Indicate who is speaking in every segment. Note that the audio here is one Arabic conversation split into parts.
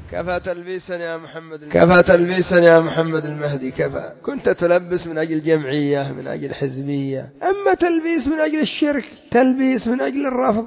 Speaker 1: كفى تلبيسا يا محمد، كفى تلبيسا يا محمد المهدي، كفى. كنت تلبس من أجل جمعية، من أجل حزبية، أما تلبيس من أجل الشرك، تلبيس من أجل الرفض.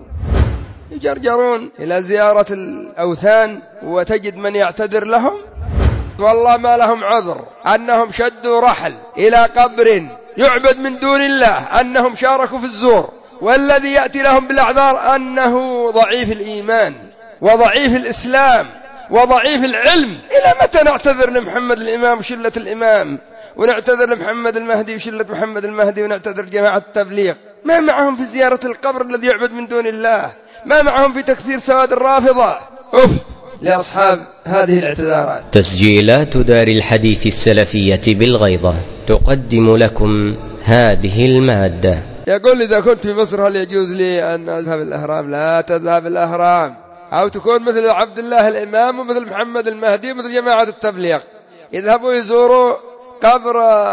Speaker 1: يجرجرون إلى زيارة الأوثان وتجد من يعتذر لهم، والله ما لهم عذر أنهم شدوا رحل إلى قبر يعبد من دون الله، أنهم شاركوا في الزور، والذي يأتي لهم بالأعذار أنه ضعيف الإيمان وضعيف الإسلام وضعيف العلم. إلى متى نعتذر لمحمد الإمام وشلة الإمام، ونعتذر لمحمد المهدي وشلة محمد المهدي، ونعتذر جماعة التبليغ؟ ما معهم في زيارة القبر الذي يعبد من دون الله، ما معهم في تكثير سواد الرافضة. أف لأصحاب هذه الاعتذارات.
Speaker 2: تسجيلات دار الحديث السلفية بالغيضة تقدم لكم هذه المادة.
Speaker 1: يقول إذا كنت في مصر هل يجوز لي أن أذهب الأهرام؟ لا تذهب الأهرام، أو تكون مثل عبد الله الإمام ومثل محمد المهدي ومثل جماعة التبليغ، يذهبوا يزوروا قبر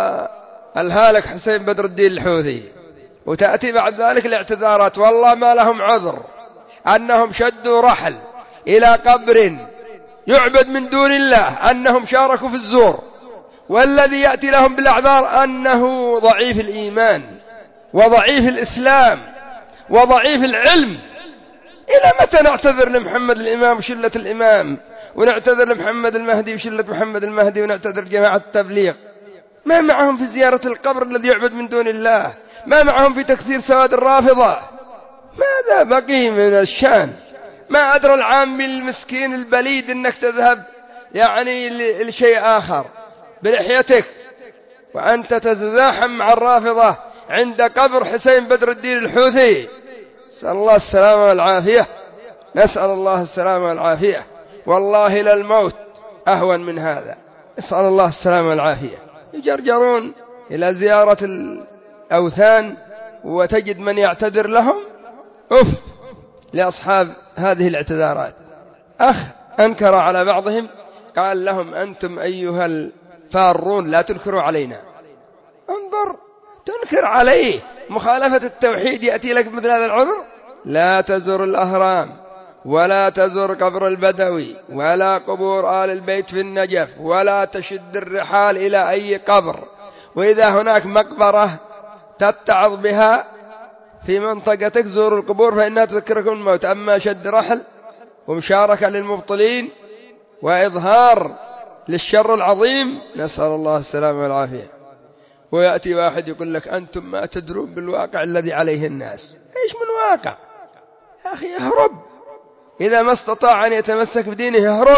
Speaker 1: الهالك حسين بدر الدين الحوثي، وتأتي بعد ذلك الاعتذارات، والله ما لهم عذر أنهم شدوا رحل إلى قبر يعبد من دون الله، أنهم شاركوا في الزور، والذي يأتي لهم بالأعذار أنه ضعيف الإيمان وضعيف الإسلام وضعيف العلم. إلى متى نعتذر لمحمد الإمام وشلة الإمام، ونعتذر لمحمد المهدي وشلة محمد المهدي، ونعتذر جماعة التبليغ؟ ما معهم في زيارة القبر الذي يعبد من دون الله، ما معهم في تكثير سواد الرافضة. ماذا بقي من الشان؟ ما أدرى العامي المسكين البليد أنك تذهب يعني لشيء آخر بلحيتك، وأنت تتزاحم مع الرافضة عند قبر حسين بدر الدين الحوثي. نسأل الله السلامة والعافية، نسأل الله السلامة والعافية، والله للموت أهون من هذا، نسأل الله السلامة والعافية. يجرجرون إلى زيارة الأوثان وتجد من يعتذر لهم. أف لأصحاب هذه الاعتذارات. أخ أنكر على بعضهم، قال لهم أنتم أيها الفارون لا تنكروا علينا. انظر، تنكر عليه مخالفة التوحيد، يأتي لك مثل هذا العذر؟ لا تزر الأهرام، ولا تزر قبر البدوي، ولا قبور آل البيت في النجف، ولا تشد الرحال إلى أي قبر، وإذا هناك مقبرة تتعظ بها في منطقتك زور القبور فإنها تذكركم الموت. أما شد رحل ومشاركة للمبطلين وإظهار للشر العظيم، نسأل الله السلامة والعافية. ويأتي واحد يقول لك أنتم ما تدرون بالواقع الذي عليه الناس. إيش من واقع يا أخي؟ يهرب، إذا ما استطاع أن يتمسك بدينه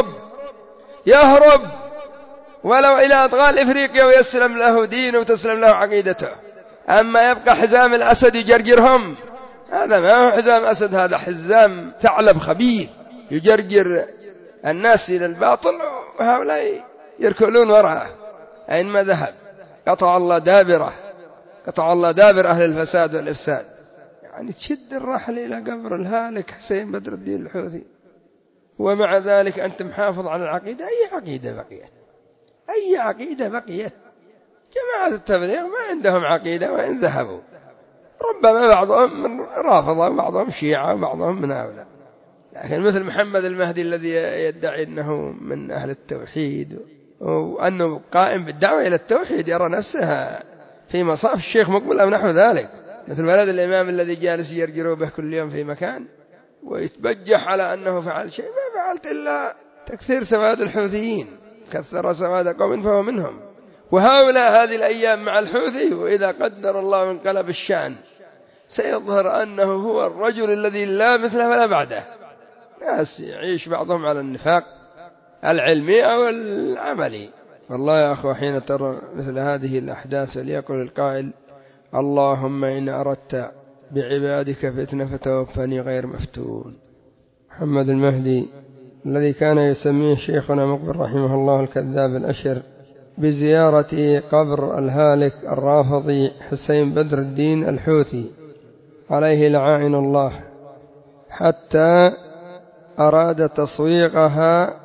Speaker 1: يهرب ولو إلى أدغال إفريقيا ويسلم له دينه وتسلم له عقيدته. أما يبقى حزام الأسد يجرجرهم، هذا ما هو حزام أسد، هذا حزام ثعلب خبيث يجرجر الناس إلى الباطل، وهؤلاء يركلون وراءه أينما ذهب. قطع الله دابره، قطع الله دابر أهل الفساد والإفساد. يعني تشد الرحل إلى قبر الهالك حسين بدر الدين الحوثي، ومع ذلك أنت محافظ على العقيدة. أي عقيدة بقيت؟ أي عقيدة بقيت؟ جماعة التبليغ ما عندهم عقيدة وإن ذهبوا، ربما بعضهم من رافضة وبعضهم شيعة وبعضهم من هؤلاء، لكن مثل محمد المهدي الذي يدعي أنه من أهل التوحيد وأنه قائم بالدعوة إلى التوحيد، يرى نفسها في مصاف الشيخ مقبل أو نحو ذلك، مثل ولد الإمام الذي جالس يرجروا به كل يوم في مكان ويتبجح على أنه فعل شيء. ما فعلت إلا تكثير سواد الحوثيين، كثر سواد قوم فهو منهم. وهؤلاء هذه الأيام مع الحوثي، وإذا قدر الله انقلب الشأن سيظهر أنه هو الرجل الذي لا مثله ولا بعده. ناس يعيش بعضهم على النفاق العلمي أو العملي. والله يا أخوة، حين ترى مثل هذه الأحداث فليقل القائل اللهم إن أردت بعبادك فتنة فتوفني غير مفتون. محمد المهدي الذي كان يسميه شيخنا مقبل رحمه الله الكذاب الأشر بزيارة قبر الهالك الرافضي حسين بدر الدين الحوثي عليه لعائن الله، حتى أراد تصويغها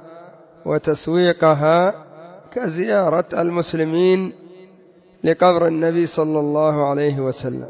Speaker 1: وتسويقها كزيارة المسلمين لقبر النبي صلى الله عليه وسلم.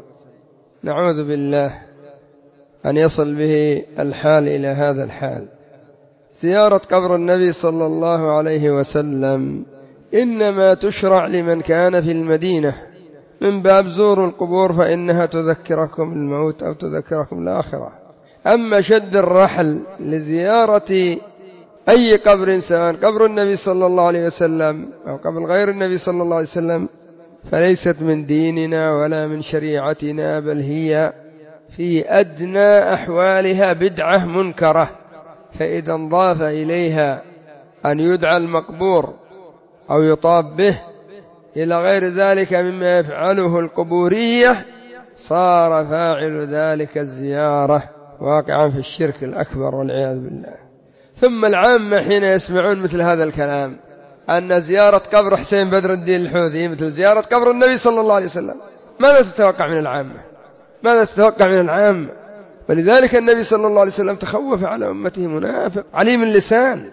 Speaker 1: نعوذ بالله أن يصل به الحال إلى هذا الحال. زيارة قبر النبي صلى الله عليه وسلم إنما تشرع لمن كان في المدينة من باب زوروا القبور فإنها تذكركم الموت أو تذكركم الآخرة. أما شد الرحل لزيارة أي قبر سواء قبر النبي صلى الله عليه وسلم أو قبر غير النبي صلى الله عليه وسلم فليست من ديننا ولا من شريعتنا، بل هي في أدنى أحوالها بدعة منكرة. فإذا انضاف إليها أن يدعى المقبور أو يطاب به إلى غير ذلك مما يفعله القبورية صار فاعل ذلك الزيارة واقعا في الشرك الأكبر والعياذ بالله. ثم العامة حين يسمعون مثل هذا الكلام أن زيارة قبر حسين بدر الدين الحوثي مثل زيارة قبر النبي صلى الله عليه وسلم، ماذا تتوقع من العامة؟ ماذا تتوقع من العامة؟ ولذلك النبي صلى الله عليه وسلم تخوف على أمته منافق عليم اللسان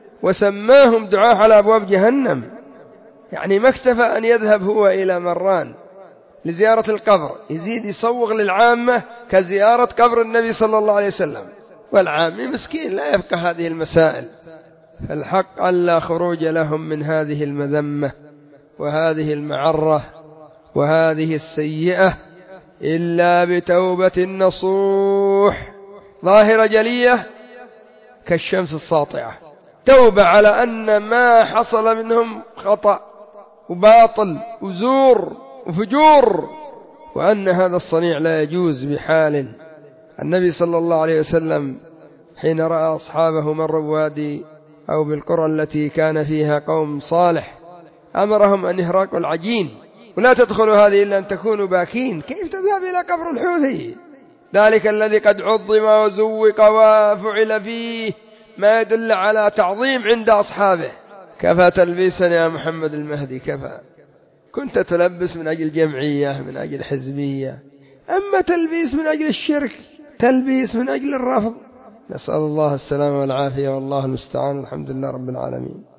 Speaker 1: وسماهم دعاة على أبواب جهنم. يعني ما اكتفى أن يذهب هو إلى مران لزيارة القبر، يزيد يصوغ للعامة كزيارة قبر النبي صلى الله عليه وسلم، والعامي مسكين لا يفقه هذه المسائل. فالحق أن لا خروج لهم من هذه المذمة وهذه المعرة وهذه السيئة إلا بتوبة نصوح ظاهرة جلية كالشمس الساطعة، توبة على أن ما حصل منهم خطأ وباطل وزور وفجور، وأن هذا الصنيع لا يجوز بحال. النبي صلى الله عليه وسلم حين رأى أصحابه مروا بوادي أو بالقرى التي كان فيها قوم صالح أمرهم أن يهرقوا العجين ولا تدخلوا هذه إلا أن تكونوا باكين. كيف تذهب إلى قبر الحوثي ذلك الذي قد عظم وزوق وفعل فيه ما يدل على تعظيم عند أصحابه؟ كفى تلبيسا يا محمد المهدي، كفى. كنت تلبس من أجل جمعية من أجل حزبية، أما تلبيس من أجل الشرك، تلبيس من أجل الرفض. نسأل الله السلامة والعافية والله المستعان. الحمد لله رب العالمين.